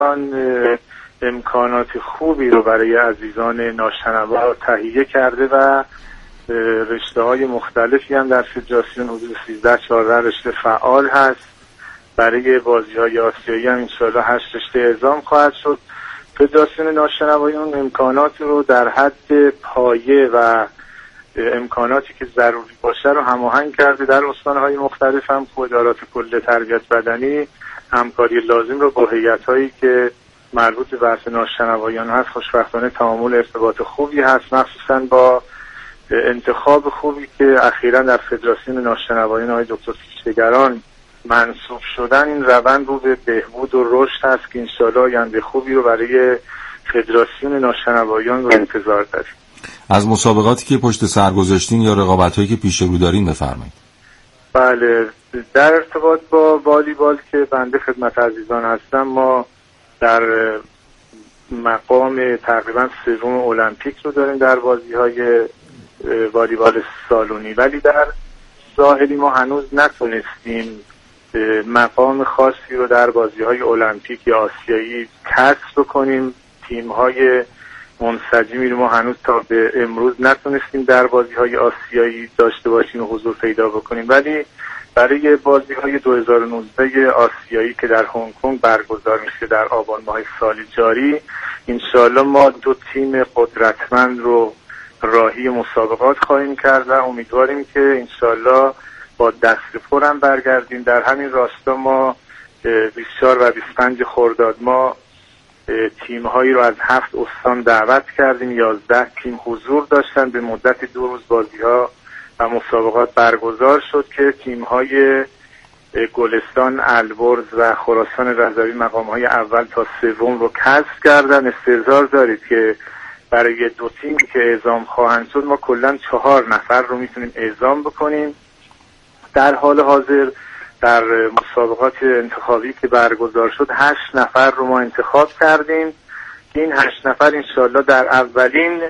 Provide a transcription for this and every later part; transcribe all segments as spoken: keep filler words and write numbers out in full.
امکانات خوبی رو برای عزیزان ناشنوا تهیه کرده و رشته های مختلفی هم در فدراسیون حدود سیزده چهارده رشته فعال هست. برای بازی های آسیایی هم انشاءالله هشت رشته اعزام خواهد شد. فدراسیون ناشنوایان امکانات رو در حد پایه و امکاناتی که ضروری باشه رو هماهنگ کرده. در استان‌های مختلف هم ادارات کل تربیت بدنی همکاری لازم رو با هیئت‌هایی که مربوط به بحث ناشنوایان هست خوشبختانه تعامل ارتباط خوبی هست، مخصوصا با انتخاب خوبی که اخیراً در فدراسیون ناشنوایان آقای دکتر فیشتگران منصوب شدن. این روند رو به بهبود و رشد هست که انشاءالله آینده خوبی رو برای فدراسیون ناشنوایان رو انتظار داریم. از مسابقاتی که پشت سر گذاشتین یا رقابت‌هایی که پیش رو دارین بفرمایید. بله، در ارتباط با والیبال که بنده خدمت عزیزان هستم، ما در مقام تقریبا سوم المپیک رو داریم در بازی‌های والیبال سالونی، ولی در ظاهری ما هنوز نتونستیم مقام خاصی رو در بازی‌های المپیک یا آسیایی کسب بکنیم. تیم‌های منسجمی رو ما هنوز تا به امروز نتونستیم در بازی‌های آسیایی داشته باشیم و حضور پیدا بکنیم، ولی برای بازی‌های دو هزار و نوزده آسیایی که در هنگ کنگ برگزار میشه در آبان ماه سال جاری، انشاءالله ما دو تیم قدرتمند رو راهی مسابقات خواهیم کرد و امیدواریم که انشاءالله با دست پر هم برگردیم. در همین راستا ما بیست و چهار و بیست و پنج خرداد ما تیم‌هایی رو از هفت استان دعوت کردیم. یازده تیم حضور داشتن. به مدت دو روز بازی‌ها و مسابقات برگزار شد که تیم‌های گلستان، البرز و خراسان رضوی مقام‌های اول تا سوم رو کسب کردن. استحضار دارید که برای دو تیم که اعزام خواهند شد ما کلاً چهار نفر رو میتونیم اعزام بکنیم. در حال حاضر در مسابقات انتخابی که برگزار شد هشت نفر رو ما انتخاب کردیم. این هشت نفر انشاءالله در اولین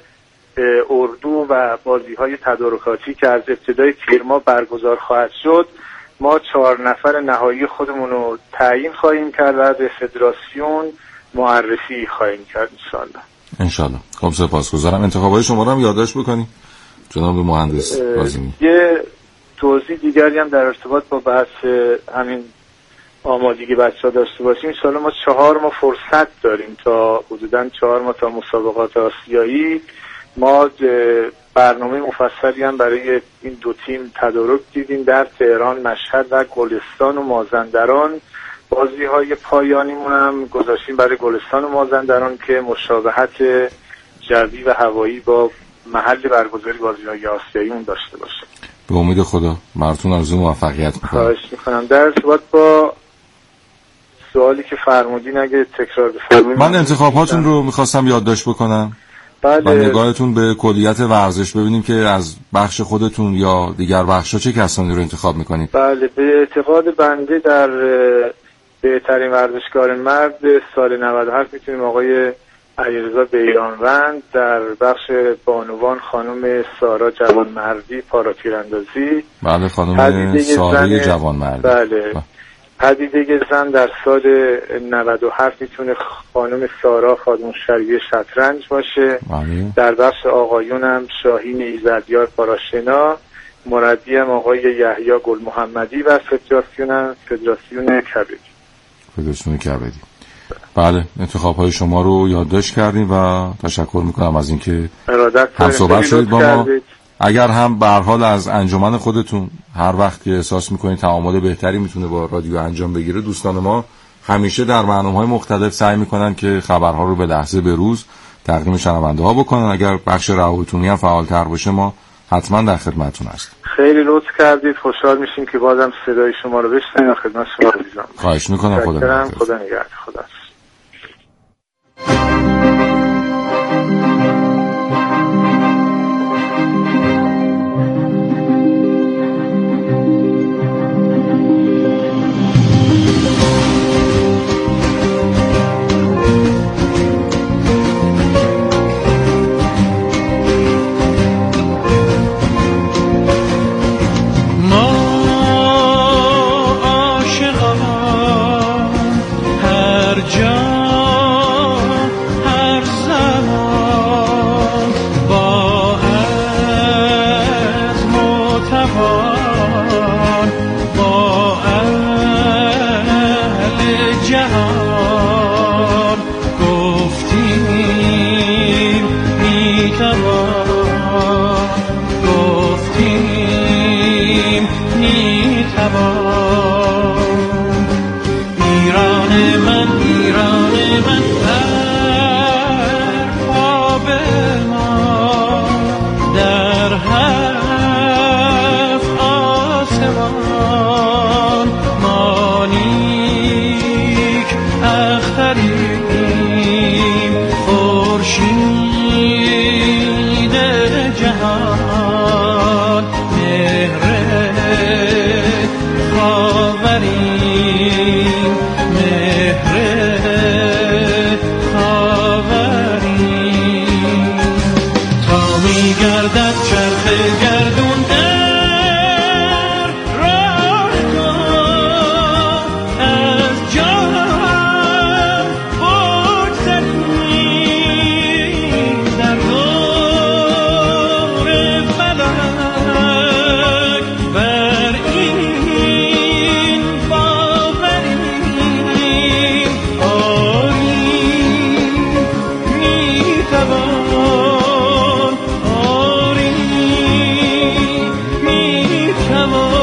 اردو و بازی‌های تدارکاتی که از ابتدای تیر ماه برگزار خواهد شد ما چهار نفر نهایی خودمون رو تعیین خواهیم کرد و به فدراسیون معرفی خواهیم کرد انشاءالله. انشاءالله. خب سپاسگزارم. انتخابات شما رو هم یادداشت بکنید جناب مهندس کاظمی. یه توضیح دیگری هم در ارتباط با بحث همین آمادگی بچه‌ها داشته باشیم. انشاءالله ما چهار ماه فرصت داریم تا حدوداً چهار ماه تا مسابقات آسیایی. ما برنامه مفصلی هم برای این دو تیم تدارک دیدیم در تهران، مشهد و گلستان و مازندران. بازی‌های پایانیمون هم گذاشتیم برای گلستان و مازندران که مشابهت جوی و هوایی با محل برگزاری بازی‌های آسیایی اون داشته باشه. به امید خدا براتون آرزوی موفقیت می‌کنم. خواهش می‌کنم. در ارتباط با سوالی که فرمودین اگه تکرار بفرمایید. من انتخاباتون رو می‌خواستم یادداشت بکنم. بله. و نگاهتون به کلیت ورزش ببینیم که از بخش خودتون یا دیگر بخش‌ها چه کسانی رو انتخاب می‌کنید. بله، به اعتقاد بنده در بهترین ورزشکار مرد سال نود و هفت می‌تونیم آقای علیرضا بیرانوند، در بخش بانوان خانم سارا جوانمردی پاراتیراندازی. بله، خانم سارا جوانمردی. بله. پدیده زن در سال نود و هفت میتونه خانم سارا خادم شریعه شطرنج باشه. بله. در بخش آقایون هم شاهین ایزدیار پاراشنا، مربی هم آقای یحیی گل محمدی و فدراسیون هم فدراسیون کبدی. فدراسیون کبدی. بله، انتخاب های شما رو یادداشت کردیم و تشکر میکنم از اینکه هم صحبت شدید با ما. اگر هم به هر حال از انجمن خودتون هر وقت که احساس میکنید تعامل بهتری میتونه با رادیو انجام بگیره، دوستان ما همیشه در برنامه‌های مختلف سعی میکنن که خبرها رو به لحظه به روز تقدیم شنونده ها بکنن. اگر بخش روابطونی هم فعالتر باشه ما حتما در خدمتتون هستیم. خیلی لطف کردید. خوشحال میشیم که بازم صدای شما رو بشنویم. خدمت شما عزیزان. خواهش میکنم. خدا نگهدار. خدا نگهدار. خدا. هر میتوان گفتیم میتوان ایران من ایران من در خواب ما در هفت آسمان مانیک اختریم خورشید جهان مهر خاوریم مهر خاوریم تا میگردد چرخ گردون در راه تو از جان بگذریم در دور فلک بر این باوریم آری میتوان آری میتوان.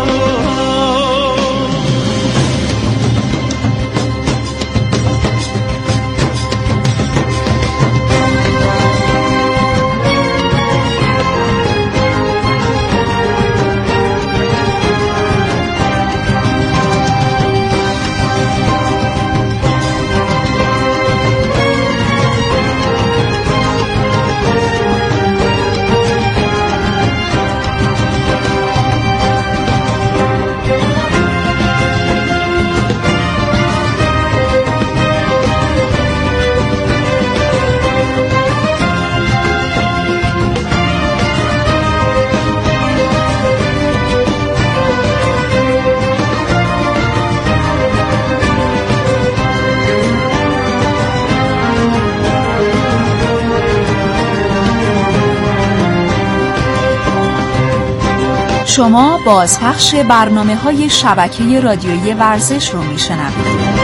شما بازپخش برنامه‌های شبکه رادیویی ورزش رو میشنوید.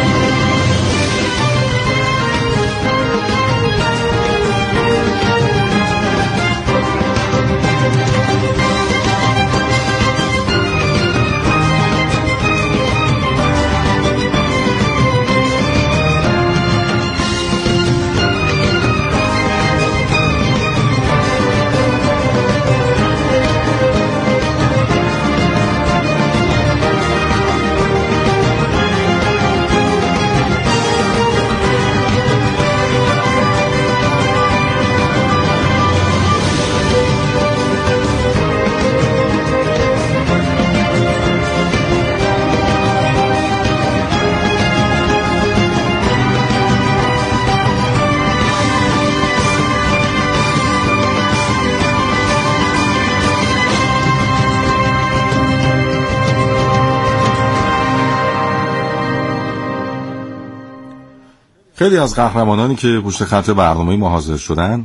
خیلی از قهرمانانی که پشت خط برنامه ما حاضر شدن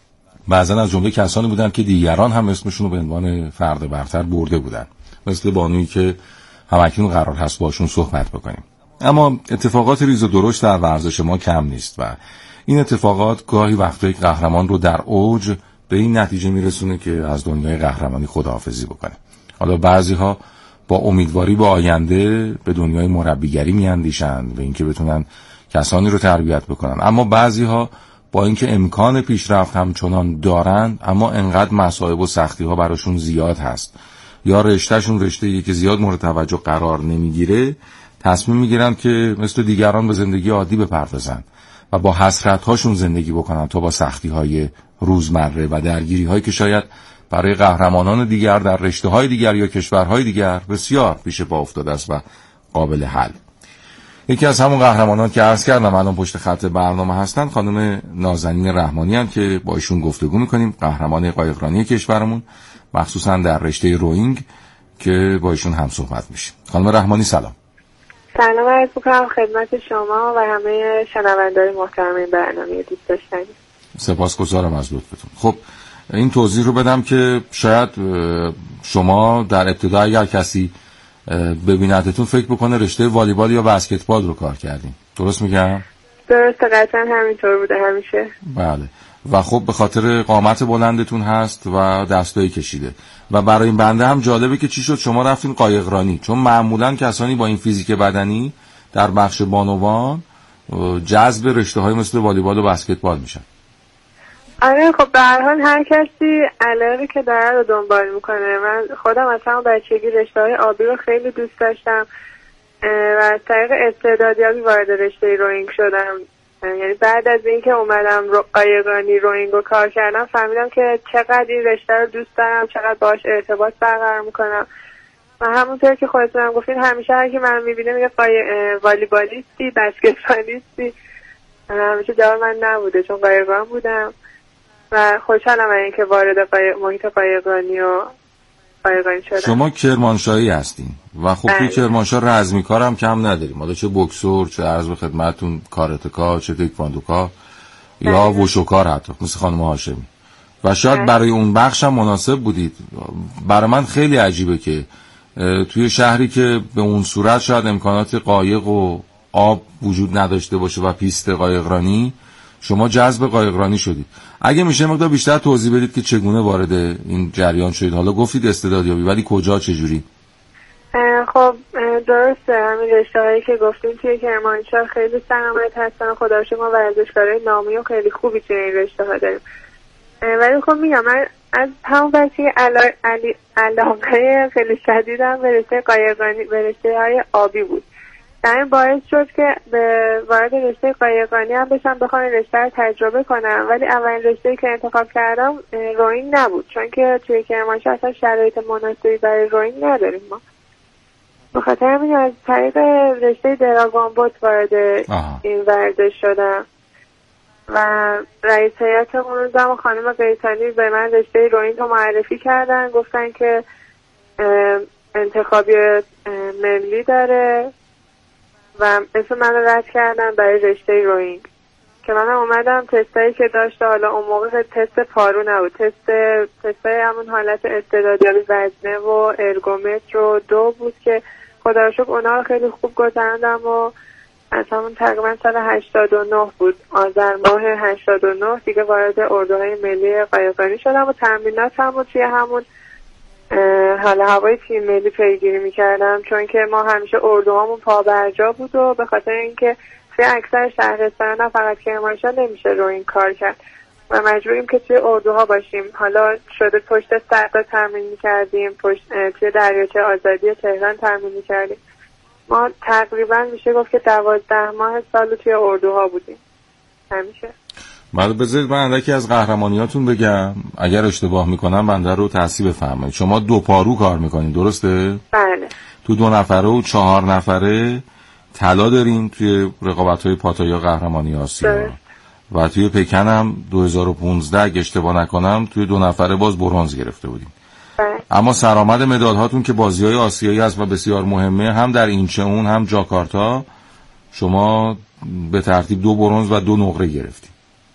بعضن از جمله کسانی بودن که دیگران هم اسمشون رو به عنوان فرد برتر برده بودن، مثل بانویی که همکنون قرار هست باشون صحبت بکنیم. اما اتفاقات ریز و درشت در ورزش ما کم نیست و این اتفاقات گاهی وقتا یک قهرمان رو در اوج به این نتیجه میرسونه که از دنیای قهرمانی خداحافظی بکنه. حالا بعضی ها با امیدواری به آینده به دنیای مربیگری میاندیشند، به اینکه بتونن کسانی رو تربیت بکنن، اما بعضی ها با اینکه امکان پیشرفت همچنان دارن اما انقدر مصائب و سختی ها براشون زیاد هست یا رشتهشون رشته‌ای که زیاد مورد توجه قرار نمیگیره، تصمیم میگیرن که مثل دیگران به زندگی عادی بپردازن و با حسرت هاشون زندگی بکنن تا با سختی های روزمره و درگیری هایی که شاید برای قهرمانان دیگر در رشته های دیگر یا کشورهای دیگر بسیار پیش پا افتاده است و قابل حل. یکی از همون قهرمانان که عرض کردم الان پشت خط برنامه هستن خانم نازنین رحمانی هستند که با ایشون گفتگو میکنیم، قهرمان قایقرانی کشورمون مخصوصا در رشته روینگ که با ایشون هم صحبت میشیم. خانم رحمانی سلام. سلام عرض میکنم خدمت شما و همه شنوندگان محترم این برنامه دوست داشتنی. سپاسگزارم از لطفتون. خب این توضیح رو بدم که شاید شما در ابتدا اگر کسی ببینتتون فکر بکنه رشته والیبال یا بسکتبال رو کار کردین. درست میگم؟ درسته، قطعا همینطور بوده همیشه. بله. و خب به خاطر قامت بلندتون هست و دستایی کشیده. و برای این بنده هم جالبه که چی شد شما رفتین قایقرانی، چون معمولا کسانی با این فیزیک بدنی در بخش بانوان جذب رشته‌های مثل والیبال و بسکتبال میشن. آره خب به هر حال هر کسی علاقه‌ای که داره رو دنبال میکنه. من خودم از همون بچگی رشته‌های آبی رو خیلی دوست داشتم و از طریق استعدادیابی وارد رشته روینگ شدم. یعنی بعد از اینکه اومدم رو قایقرانی روینگ رو کار کردم فهمیدم که چقدر این رشته رو دوست دارم، چقدر باهاش ارتباط برقرار میکنم. و همونطور که خودتون هم گفتین همیشه هر کی منو میبینه میگه قای... والیبالیستی، بسکتبالیستی. همیشه جواب من نبوده چون قایقران بودم و خوشحالم از اینکه وارد قای... محیط قایقرانی و قایقرانی شدم. شما کرمانشاهی هستین و خب توی کرمانشاه رزمی کار هم کم نداریم، حالا چه بوکسور، چه عرض به خدمتتون کاراتکا، چه تکواندوکا یا وشوکار حتی مثل خانم هاشمی و شاید بله. برای اون بخش هم مناسب بودید. برای من خیلی عجیبه که توی شهری که به اون صورت شاید امکانات قایق و آب وجود نداشته باشه و پیست قایقرانی، شما جذب قایقرانی شدید. اگه میشه مقدار بیشتر توضیح بدید که چگونه وارد این جریان شدید؟ حالا گفتید استعدادیابی، ولی کجا، چجوری؟ خب درسته، همین رشته‌هایی که گفتیم توی کرمانشاه خیلی سرمایه هستن. خدا رو شکر ما ورزشکارای نامی و خیلی خوبی توی این رشته‌ها داریم. ولی خب میگم من از همون بچگی علاقه خیلی شدیدم به رشته قایقرانی، به رشته‌های آبی بود. این باعث شد که به وارد رشته قایقرانی هم بشم، بخوام رشته رو تجربه کنم. ولی اولین رشته‌ای که انتخاب کردم روینگ نبود، چون که توی کرمانشاه اصلا شرایط مناسبی برای روینگ نداریم ما. به خاطر همین از طریق رشته دراگون بوت وارد این ورزش شدم و رئیس هیئت اون روزم خانم قیصانی به من رشته روینگ رو معرفی کردن، گفتن که انتخابی ملی داره و اسم من رو رد کردن برای رشته روینگ که منم اومدم. تستایی که داشته، حالا اون موقع تست پارو نبود، تست تستای همون حالت استعدادیابی وزنه و ارگومتر و دو بود که خدا رو شکر اونا رو خیلی خوب گذراندم و از همون تقریبا سال هشتاد و نه بود، آذر ماه هشتاد و نه دیگه وارد اردوهای ملی قایقرانی شدم و تمرینات هم توی همون حال هوای تیم ملی پیگیری میکردم، چون که ما همیشه اردوهامون پابرجا بود و به خاطر اینکه توی اکثر شهرستان نه فقط کرمانشاه نمیشه رو این کار کرد و مجبوریم که توی اردوها باشیم. حالا شده پشت سقا تمرین میکردیم، پشت توی دریاچه آزادی تهران تمرین میکردیم. ما تقریبا میشه گفت که دوازده ماه سال توی اردوها بودیم همیشه. بعد بذارید من اندکی از قهرمانیاتون بگم، اگر اشتباه میکنم بنده رو تصحیح بفرمایید. شما دو پارو کار میکنید درسته؟ بله. تو دو نفره و چهار نفره طلا دارین توی رقابت‌های پاتایا قهرمانی آسیا و توی پکن هم دو هزار و پانزده اگه اشتباه نکنم توی دو نفره باز برنز گرفته بودین. بله. اما سرآمد مدال هاتون که بازی‌های آسیایی هست و بسیار مهمه، هم در اینچئون هم جاکارتا شما به ترتیب دو برنز و دو نقره گرفتید.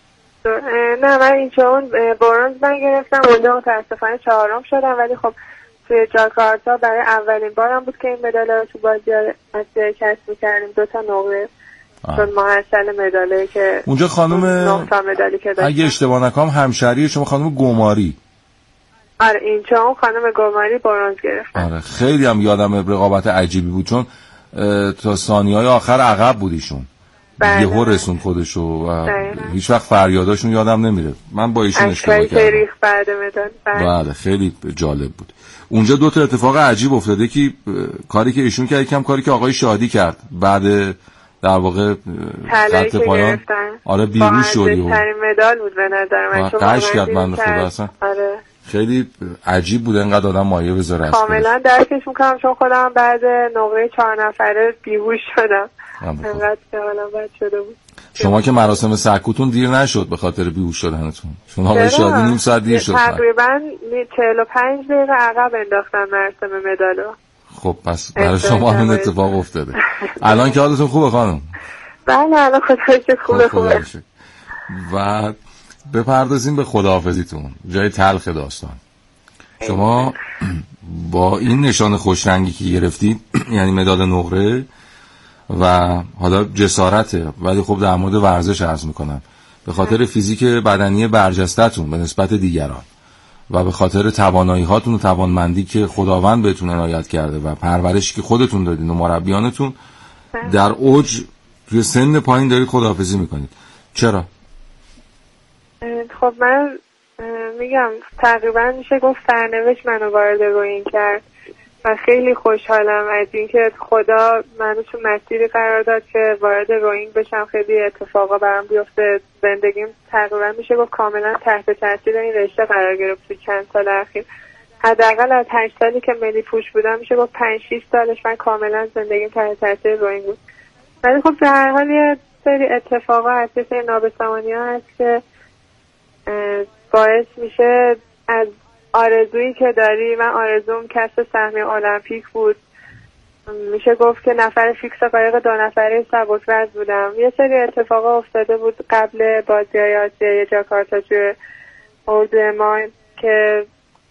نه من اینچئون برنز من گرفتم، اونجا متاسفانه چهارم شدم، ولی خب توی جاکارتا برای اولین بارم بود که این مدال رو تو بازی‌های آسیایی کسب می‌کردیم، دو تا نقره. چون محصل مدالی که اونجا خانم مدالی که اگه اشتباه نکنم همشهری شما خانم گماری. آره اینجا خانم گماری برنز گرفتن. آره خیلی هم یادم رقابت عجیبی بود، چون تا ثانیه‌های آخر عقب بود ایشون. یهو رسون خودشو و هیچ وقت فریاداشون یادم نمیره. من با ایشون اشتباه کردم. تاریخ بعد مدال. بله خیلی جالب بود. اونجا دو تا اتفاق عجیب افتاده که کاری که ایشون کرد یکم کاری که آقای شادی کرد بعد در واقع خط پایان. آره بیهوش شدی و ترین مدال بود به نظر من، چون قش کرد من خدا اصلا. آره خیلی عجیب بود انقدر آدم مایه بذاره. کاملا درکش میکنم، چون خودم بعد نقره چهار نفره بیهوش شدم. انقدر حالا بد شده بود. شما که مراسم سکوتون دیر نشد به خاطر بیهوش شدنتون؟ چون آقای شادی نیم ساعت دیر شد. تقریبا چهل و پنج دقیقه عقب انداختن مراسم مدالو. خب پس برای شما همین اتفاق افتاده. الان که حالتون خوبه خانم؟ بله الان خدایش خوبه خوبه. و بپردازیم به خداحافظیتون، جای تلخ داستان. شما با این نشان خوشرنگی که گرفتید یعنی مدال نقره و حالا جسارته، ولی خب در مورد ورزش عرض میکنم، به خاطر فیزیک بدنی برجسته‌تون به نسبت دیگران و به خاطر توانایی هاتون و توانمندی که خداوند بهتون عنایت کرده و پرورشی که خودتون دادین و مربیانتون در اوج توی سن پایین دارید خداحافظی میکنید. چرا؟ خب من میگم تقریبا میشه گفت سرنوشت منو وارد رویین کرد و خیلی خوشحالم از اینکه خدا منو تو مسیری قرار داد که وارد رویین بشم. خیلی اتفاقا برام بیفته. زندگیم تقریبا میشه گفت کاملا تحت تاثیر این رشته قرار گرفت تو چند سال اخیر. حداقل از هشت سالی که ملی پوش بودم میشه گفت پنج شش سالش من کاملا زندگیم تحت تاثیر رویین بود. ولی خب در هر حال یه سری اتفاقا هست، یه سری نابسامانی ها هست که باعث میشه از آرزویی که داری، من آرزوم کسب سهمیه المپیک بود، میشه گفت که نفر فیکس قایق دو نفره سبک‌وزن بودم. یه سری اتفاقا افتاده بود قبل بازی‌های آسیای جاکارتا توی اردو ما که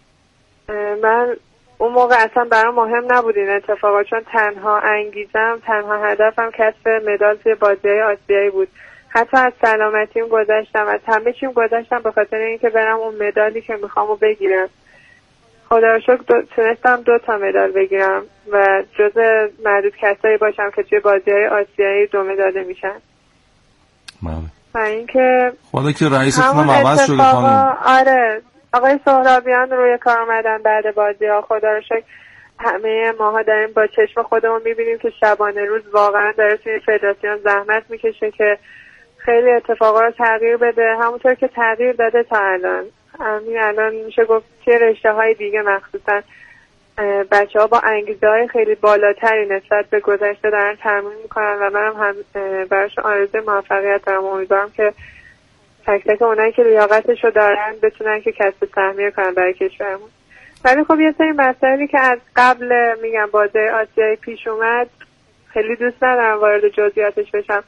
من اون موقع اصلا برام مهم نبود این اتفاقا، چون تنها انگیزم، تنها هدفم کسب مدال توی بازی‌های آسیایی بود. حتی از سلامتیم گذاشتم، از همه چیم گذاشتم به خاطر اینکه برم اون مدالی که میخوامو بگیرم. خدا رو شکر دو... تونستم دو تا مدال بگیرم و جزء معدود کسایی باشم که توی بازی‌های آسیایی دو مداله میشن. بله. و اینکه خدا که رئیستون هم عوض شده خانم. آره آقای سهرابیان روی کار اومدن بعد بازی‌ها. خدا رو شکر همه ماها داریم با چشم خودمون میبینیم که شبانه روز واقعا داره توی فدراسیون زحمت میکشه که خیلی اتفاقا رو تغییر بده، همونطور که تغییر داده تا الان. همین الان میشه گفت توی رشته های دیگه مخصوصا بچه ها با انگیزه های خیلی بالاتری نسبت به گذشته دارن تمرین میکنن و منم هم براشون آرزوی موفقیت دارم. امیدوارم که تک تک اونایی که لیاقتش رو دارن بتونن که کسب سهمیه کنن برای کشورمون. ولی خب یه سری مسائلی که از قبل میگم بازی آسیایی پیش اومد، خیلی دوست ندارم وارد جزئیاتش بشم،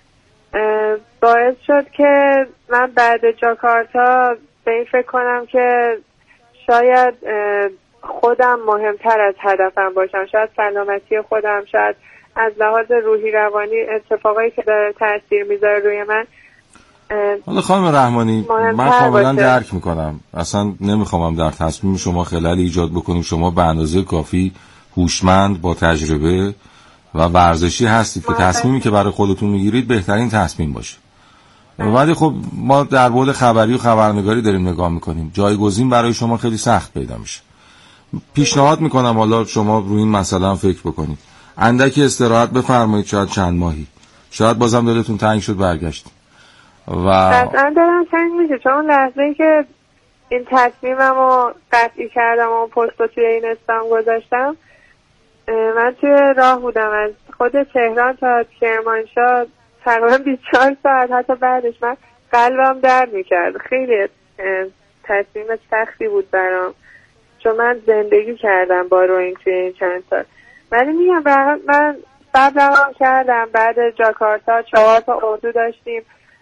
باعث شد که من بعد جاکارتا به این فکر کنم که شاید خودم مهمتر از هدفم باشم، شاید سلامتی خودم، شاید از لحاظ روحی روانی اتفاقایی که داره تاثیر میذاره روی من. حالا خانم رحمانی من کاملا درک میکنم، اصلا نمیخوام در تصمیم شما خلل ایجاد بکنیم. شما به اندازه کافی هوشمند با تجربه و ورزشی هستید که تصمیمی که برای خودتون میگیرید بهترین تصمیم باشه. ولی خب ما در بعد خبری و خبرنگاری داریم نگاه میکنیم، جایگزین برای شما خیلی سخت پیدا میشه. پیشنهاد میکنم حالا شما روی این مسئله هم فکر بکنید، اندکی استراحت بفرمایید، شاید چند ماهی، شاید بازم دلتون تنگ شد برگشت و قطعا دارم تنگ میشه، چون لحظه‌ای که این تصمیمم رو قطعی کردم و پست رو توی این استم گذاشتم، من توی راه بودم از خود تهران تا کرمانشاه تقریبا بیست و چهار ساعت، حتی بعدش من قلبم درد میکرد. خیلی تصمیم سختی بود برام، چون من زندگی کردم با روینگ توی این چند سال. ولی میگم من صبرم کردم. بعد جاکارتا چهار تا اردو داشتیم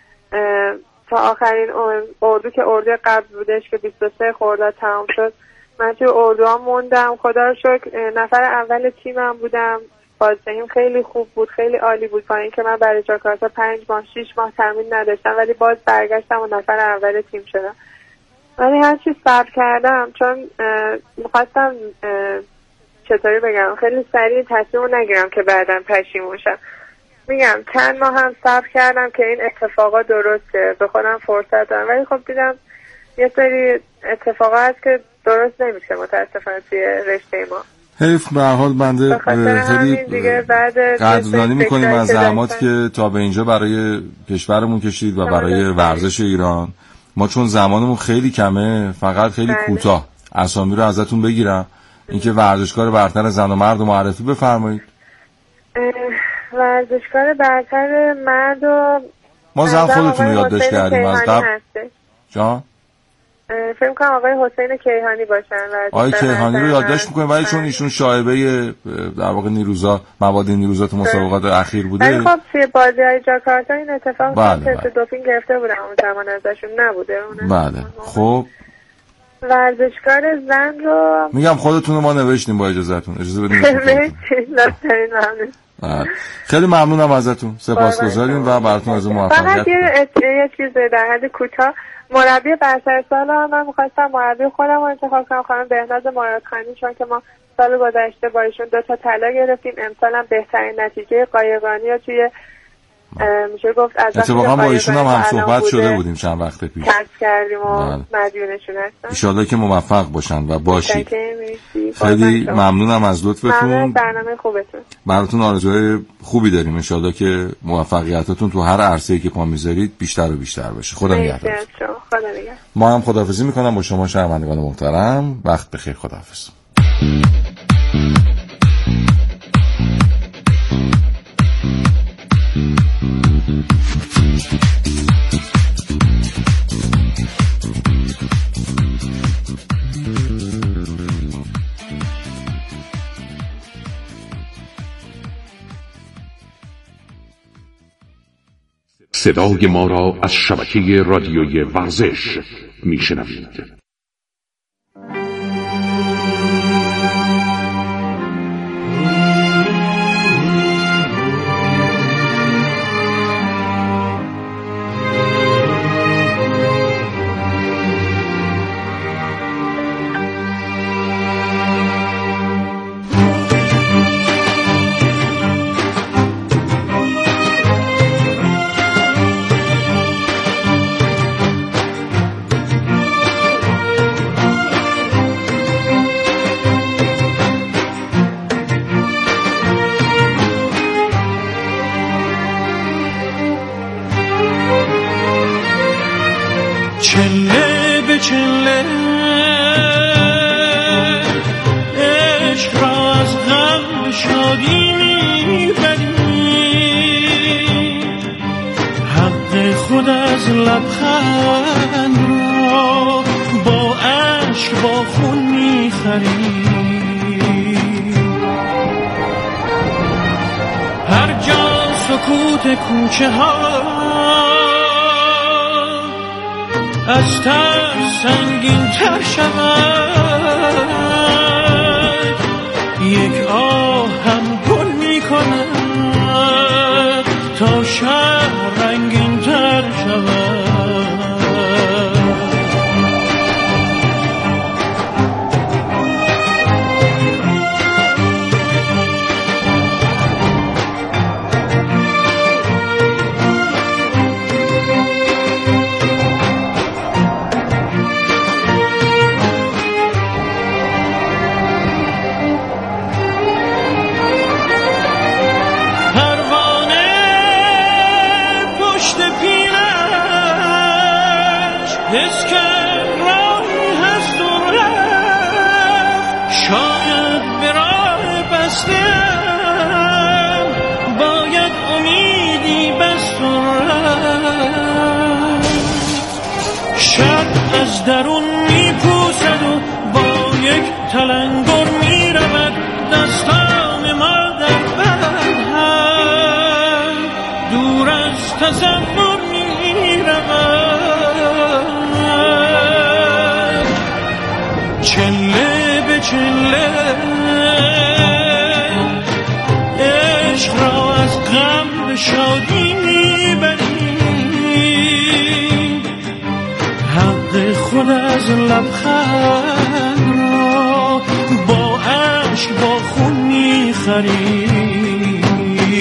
تا آخرین اردو که اردو قبل بودش که بیست و سه خرداد تمام شد. من توی اردو ها موندم، خدا رو شکر نفر اول تیمم بودم. بازدهیم خیلی خوب بود، خیلی عالی بود، با اینکه من برای جاکارتا پنج ماه شیش ماه تمرین نداشتم، ولی باز برگشتم و نفر اول تیم شدم. ولی هر چی صبر کردم، چون میخواستم چطوری بگم خیلی سریع تصمیم رو نگیرم که بعداً پشیمون شم. میگم چند ماه هم صبر کردم که این اتفاقا درسته، به خودم فرصت دارم. ولی خب دیدم یه سری اتفاقا هست که درست نمیشه متاسفانه توی رشته ما. حیف. به هر حال بنده خیلی قدردانی میکنیم از زحماتی که تا به اینجا برای کشورمون کشید و برای ورزش ایران. ما چون زمانمون خیلی کمه، فقط خیلی کوتاه اسامی رو ازتون بگیرم، اینکه ورزشکار برتر زن و مرد رو معرفی بفرمایید. ورزشکار برتر مرد و ما زن خودتون رو یادداشت کردیم از قبل. جان فکر کنم آقای حسین کیهانی باشن. آقای کیهانی رو یادداشت میکنیم، ولی چون ایشون شایبه در واقع نیروزا مواد نیروزات مسابقات اخیر بوده. ولی خب توی بازی‌های جاکارتا این اتفاق تست دوپینگ گرفته بودن اون زمان ازشون نبوده. بله. خب ورزشکار زن رو میگم خودتون رو ما نوشتیم با اجازهتون، اجازه بدید. خیلی ممنونم ازتون، سپاسگزاریم و براتون از موفقیت. فقط یه چیز در حد کوتاه، مربی برتر سال من می‌خواستم مربی خودم رو انتخاب کنم، خانم بهناز مرادخانی، چون که ما سال گذشته با ایشون دو تا طلا گرفتیم، امسال هم بهترین نتیجه قایقرانی رو توی میشه گفت از اتفاقا با ایشون هم هم صحبت شده بودیم چند وقت پیش، کسب کردیم و مدیونشون هستم. ان شاءالله که موفق باشن و باشید. خیلی ممنونم از لطفتون. ممنون، برنامه خوبتون. براتون آرزوهای خوبی داریم، ان شاءالله که موفقیتاتون تو هر عرصه‌ای که پا میذارید بیشتر و بیشتر بشه. خدا نگهدار. ما هم خداحافظی میکنم با شما شنوندگان محترم. وقت بخیر، خداحافظ. صدای ما را از شبکه رادیویی ورزش میشنوید. چله به چله عشق را از غم به شادی میبریم، حق خود از لبخند را با عشق با خون میخریم. هر جا سکوت کوچه ها از ترس سنگین تر شود، یک آه هم گل می کند تا شهر رنگین تر شود. حس کرد راهی هست و رفت، شاید به راه بستم باید امیدی بست و رفت. شب از درون میپوسد و با یک تلنگر میرود، دستان ما در هم دور از تصور میرود. چله به چله عشق را از غم به شادی میبریم، حق خود از لبخند را با عشق با خون میخریم.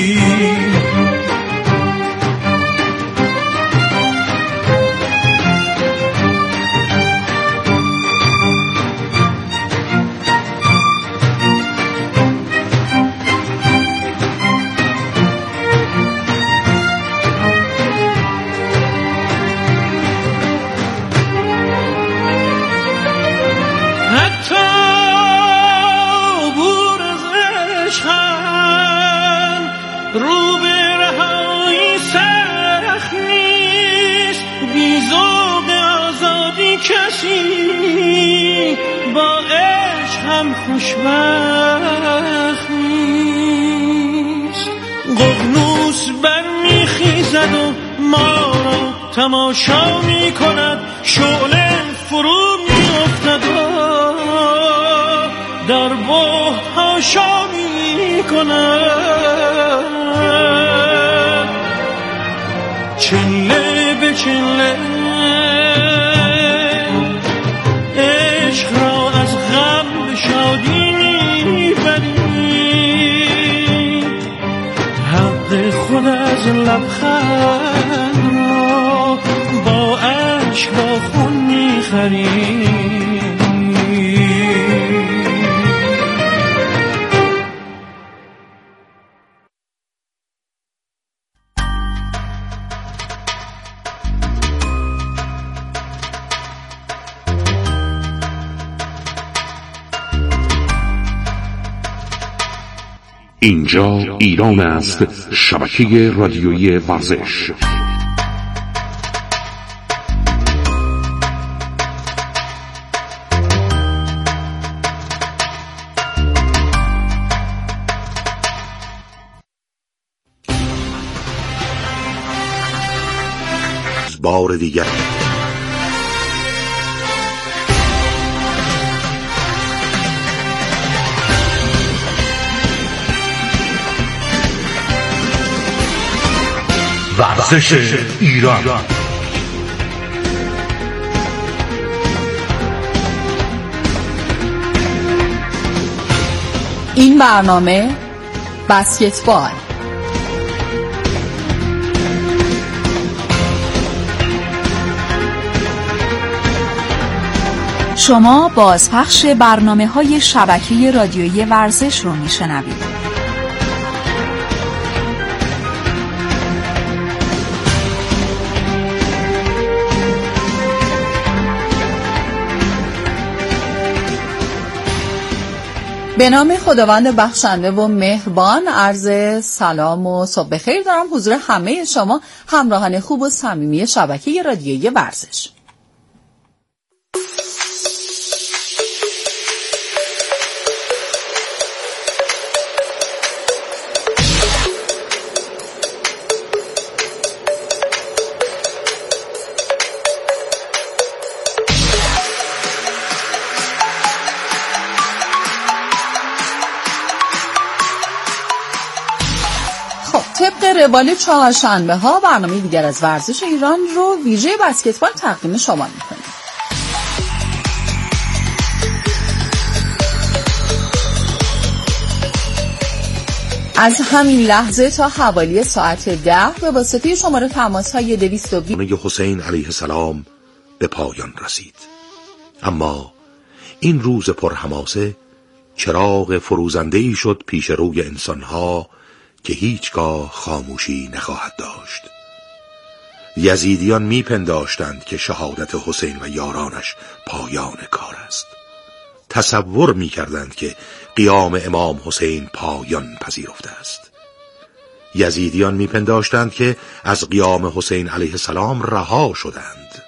رو به رهایی سخت نیست، بی ذوق آزادی کسی با عشق هم خوشبخت نیست. ققنوس برمیخیزد و ما را تماشا میکند، شعله فرو میافتد و در بحت هاشا میکند. کنم، چله به چله عشق را از غم به شادی میبری، حق خود از لبخند را با عشق با خون میخری. اینجا ایران است، شبکه رادیویی ورزش. بار دیگر ورزش ایران. این برنامه بسکتبال. شما بازپخش برنامه‌های شبکه رادیویی ورزش رو میشنوید. به نام خداوند بخشنده و مهربان، عرض سلام و صبح بخیر دارم حضور همه شما همراهان خوب و صمیمی شبکه رادیویی ورزش. طبق روال چهارشنبه ها برنامه دیگر از ورزش ایران رو ویژه بسکتبال تقدیم شما میکنیم. از همین لحظه تا حوالی ساعت ده به واسطه شماره تماس های دویست و بیست حسین علیه السلام به پایان رسید. اما این روز پرحماسه چراغ فروزنده‌ای شد پیش روی انسانها که هیچگاه خاموشی نخواهد داشت. یزیدیان میپنداشتند که شهادت حسین و یارانش پایان کار است. تصور میکردند که قیام امام حسین پایان پذیرفته است. یزیدیان میپنداشتند که از قیام حسین علیه السلام رها شدند.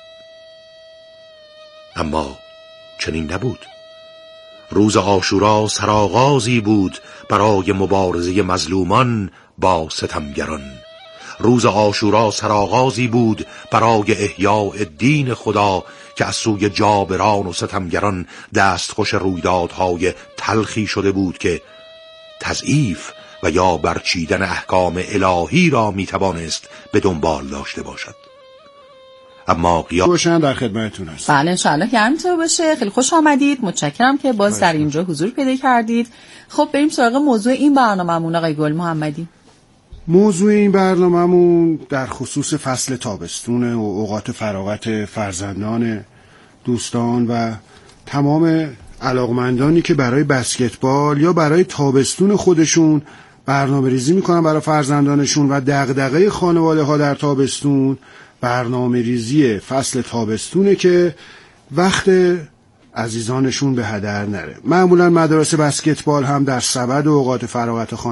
اما چنین نبود. روز عاشورا سرآغازی بود برای مبارزه مظلومان با ستمگران. روز عاشورا سرآغازی بود برای احیاء دین خدا که از سوی جابران و ستمگران دستخوش رویدادهای تلخی شده بود که تضعیف و یا برچیدن احکام الهی را میتوانست به دنبال داشته باشد. اما قیام باشن در خدمتتون هستم. بله انشاءالله که همینطور باشه. خیلی خوش آمدید. متشکرم که باز در اینجا حضور پیدا کردید. خب بریم سراغ موضوع این برنامه‌مون آقای گل محمدی. موضوع این برنامه‌مون در خصوص فصل تابستون و اوقات فراغت فرزندان دوستان و تمام علاقمندانی که برای بسکتبال یا برای تابستون خودشون برنامه ریزی میکنن برای فرزندانشون و دغدغه خانواده ها در تابستون برنامه ریزی فصل تابستونه که وقت عزیزانشون به هدر نره. معمولا مدارس بسکتبال هم در سبد و اوقات فراغت خانواده